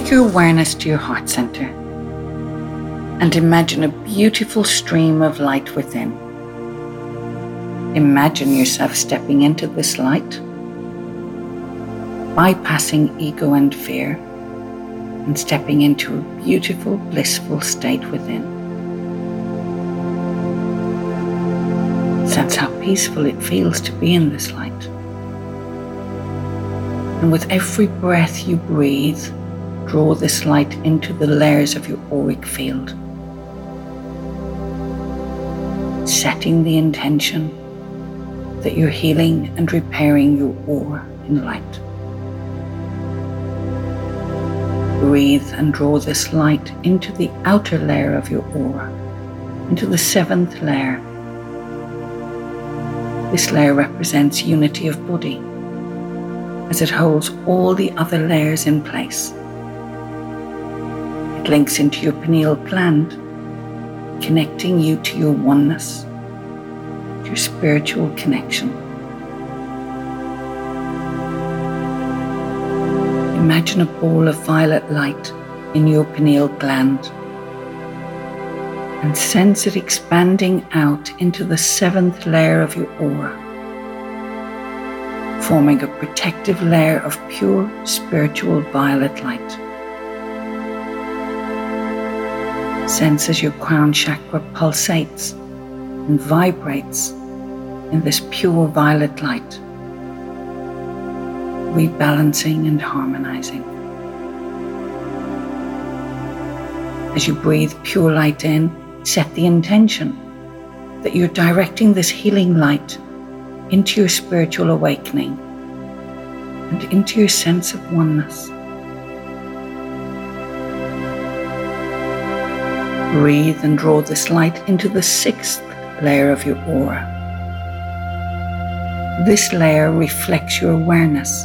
Take your awareness to your heart center and imagine a beautiful stream of light within. Imagine yourself stepping into this light, bypassing ego and fear, and stepping into a beautiful, blissful state within. Sense how peaceful it feels to be in this light. And with every breath you breathe, draw this light into the layers of your auric field, setting the intention that you're healing and repairing your aura in light. Breathe and draw this light into the outer layer of your aura, into the 7th layer. This layer represents unity of body, as it holds all the other layers in place. It links into your pineal gland, connecting you to your oneness, your spiritual connection. Imagine a ball of violet light in your pineal gland and sense it expanding out into the 7th layer of your aura, forming a protective layer of pure spiritual violet light. Sense as your crown chakra pulsates and vibrates in this pure violet light, rebalancing and harmonizing. As you breathe pure light in, set the intention that you're directing this healing light into your spiritual awakening and into your sense of oneness. Breathe and draw this light into the 6th layer of your aura. This layer reflects your awareness,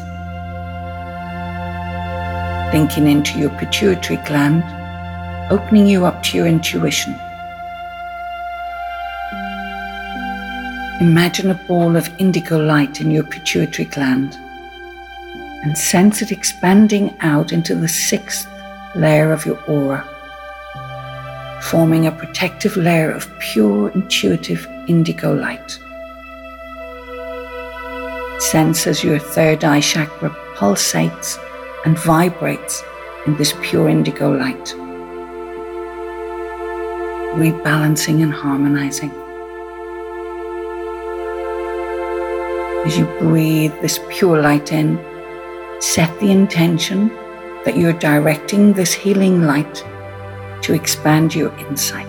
linking into your pituitary gland, opening you up to your intuition. Imagine a ball of indigo light in your pituitary gland and sense it expanding out into the 6th layer of your aura, forming a protective layer of pure, intuitive indigo light. Sense as your 3rd eye chakra pulsates and vibrates in this pure indigo light, rebalancing and harmonizing. As you breathe this pure light in, set the intention that you're directing this healing light to expand your insight.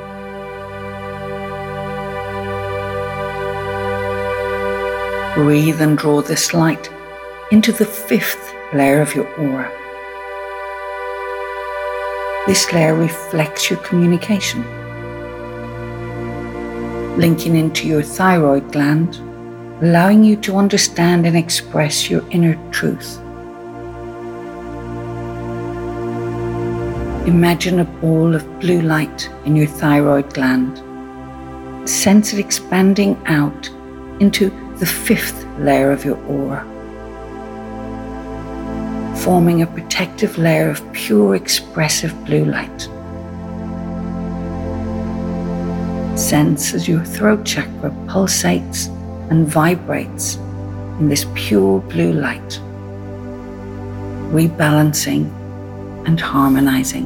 Breathe and draw this light into the 5th layer of your aura. This layer reflects your communication, linking into your thyroid gland, allowing you to understand and express your inner truth. Imagine a ball of blue light in your thyroid gland. Sense it expanding out into the 5th layer of your aura, forming a protective layer of pure, expressive blue light. Sense as your throat chakra pulsates and vibrates in this pure blue light, rebalancing and harmonizing.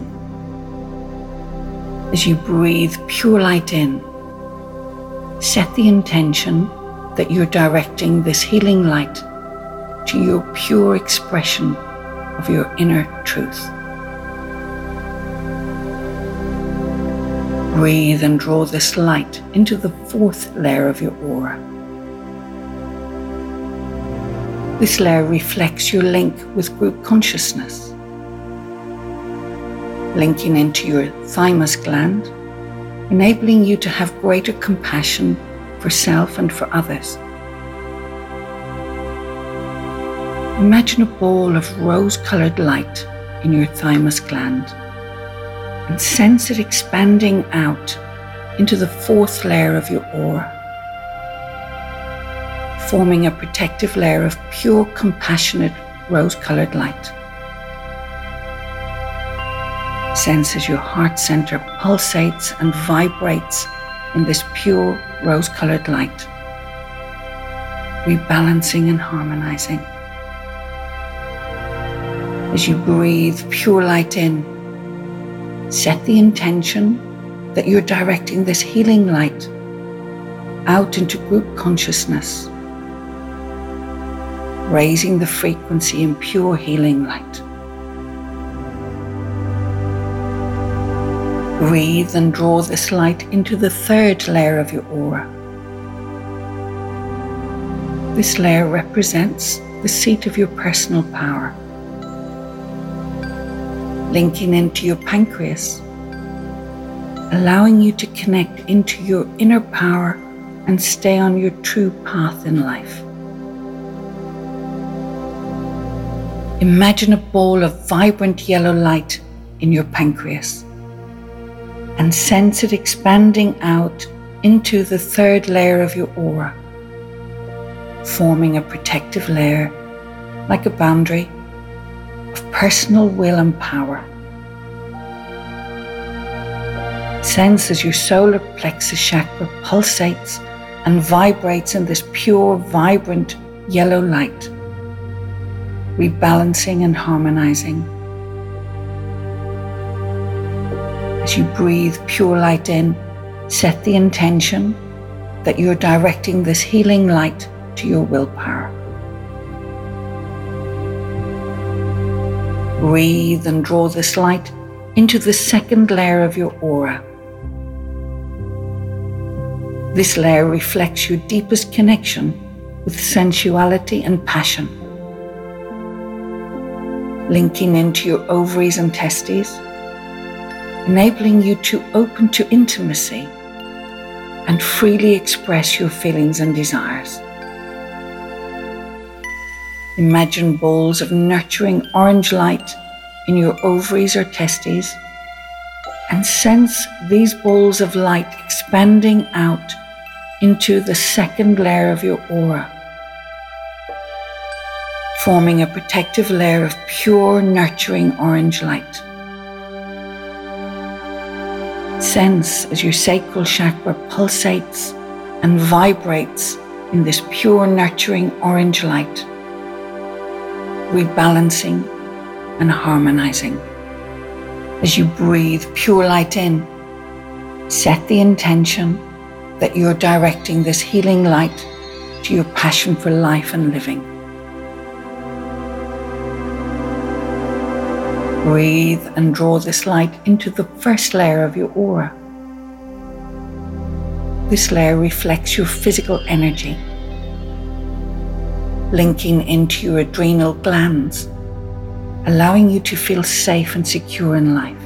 As you breathe pure light in, set the intention that you're directing this healing light to your pure expression of your inner truth. Breathe and draw this light into the 4th layer of your aura. This layer reflects your link with group consciousness, linking into your thymus gland, enabling you to have greater compassion for self and for others. Imagine a ball of rose-colored light in your thymus gland and sense it expanding out into the 4th layer of your aura, forming a protective layer of pure, compassionate, rose-colored light. Sense as your heart center pulsates and vibrates in this pure rose-colored light, rebalancing and harmonizing. As you breathe pure light in, set the intention that you're directing this healing light out into group consciousness, raising the frequency in pure healing light. Breathe and draw this light into the third layer of your aura. This layer represents the seat of your personal power, linking into your pancreas, allowing you to connect into your inner power and stay on your true path in life. Imagine a ball of vibrant yellow light in your pancreas and sense it expanding out into the third layer of your aura, forming a protective layer like a boundary of personal will and power. Sense as your solar plexus chakra pulsates and vibrates in this pure, vibrant yellow light, rebalancing and harmonizing. As you breathe pure light in, set the intention that you're directing this healing light to your willpower. Breathe and draw this light into the second layer of your aura. This layer reflects your deepest connection with sensuality and passion, linking into your ovaries and testes, enabling you to open to intimacy and freely express your feelings and desires. Imagine balls of nurturing orange light in your ovaries or testes and sense these balls of light expanding out into the second layer of your aura, forming a protective layer of pure, nurturing orange light. Sense as your sacral chakra pulsates and vibrates in this pure, nurturing orange light, rebalancing and harmonizing. As you breathe pure light in, set the intention that you're directing this healing light to your passion for life and living. Breathe and draw this light into the first layer of your aura. This layer reflects your physical energy, linking into your adrenal glands, allowing you to feel safe and secure in life.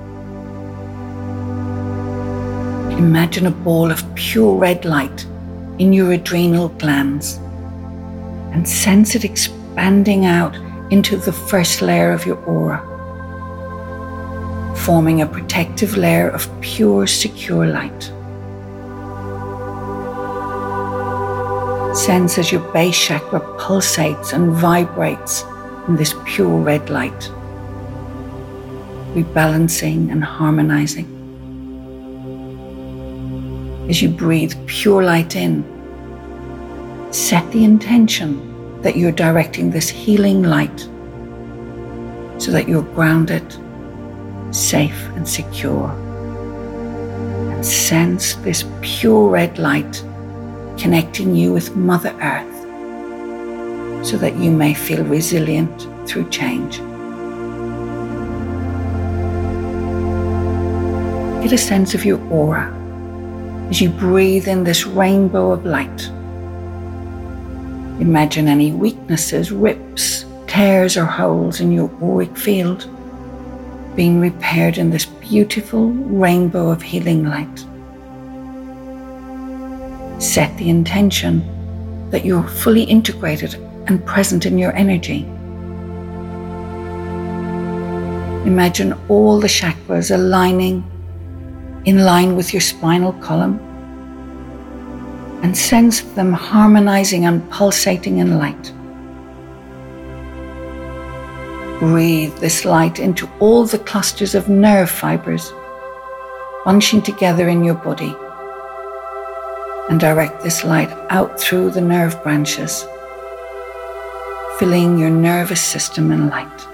Imagine a ball of pure red light in your adrenal glands and sense it expanding out into the first layer of your aura, forming a protective layer of pure, secure light. Sense as your base chakra pulsates and vibrates in this pure red light, rebalancing and harmonizing. As you breathe pure light in, set the intention that you're directing this healing light so that you're grounded, safe and secure, and sense this pure red light connecting you with Mother Earth so that you may feel resilient through change. Get a sense of your aura as you breathe in this rainbow of light. Imagine any weaknesses, rips, tears or holes in your auric field being repaired in this beautiful rainbow of healing light. Set the intention that you're fully integrated and present in your energy. Imagine all the chakras aligning in line with your spinal column and sense them harmonizing and pulsating in light. Breathe this light into all the clusters of nerve fibers bunching together in your body, and direct this light out through the nerve branches, filling your nervous system in light.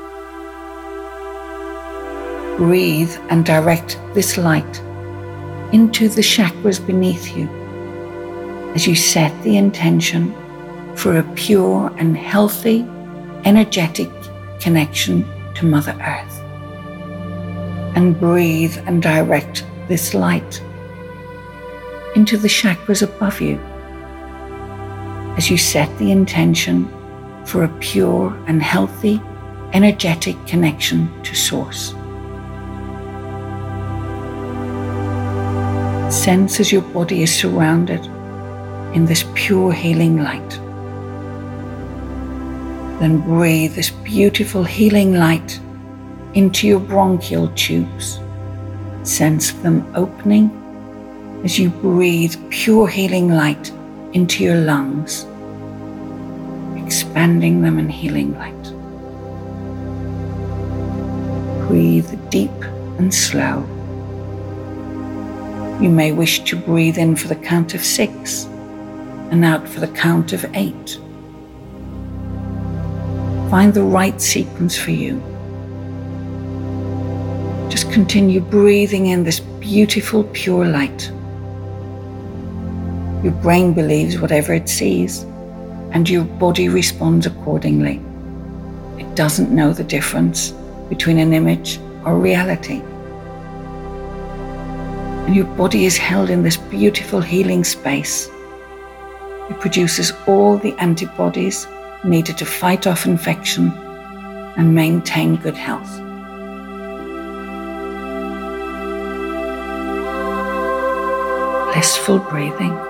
Breathe and direct this light into the chakras beneath you as you set the intention for a pure and healthy, energetic connection to Mother Earth. And breathe and direct this light into the chakras above you as you set the intention for a pure and healthy, energetic connection to Source. Sense as your body is surrounded in this pure healing light. Then breathe this beautiful healing light into your bronchial tubes. Sense them opening as you breathe pure healing light into your lungs, expanding them in healing light. Breathe deep and slow. You may wish to breathe in for the count of 6 and out for the count of 8. Find the right sequence for you. Just continue breathing in this beautiful, pure light. Your brain believes whatever it sees, and your body responds accordingly. It doesn't know the difference between an image or reality. And your body is held in this beautiful healing space. It produces all the antibodies needed to fight off infection and maintain good health. Blissful breathing.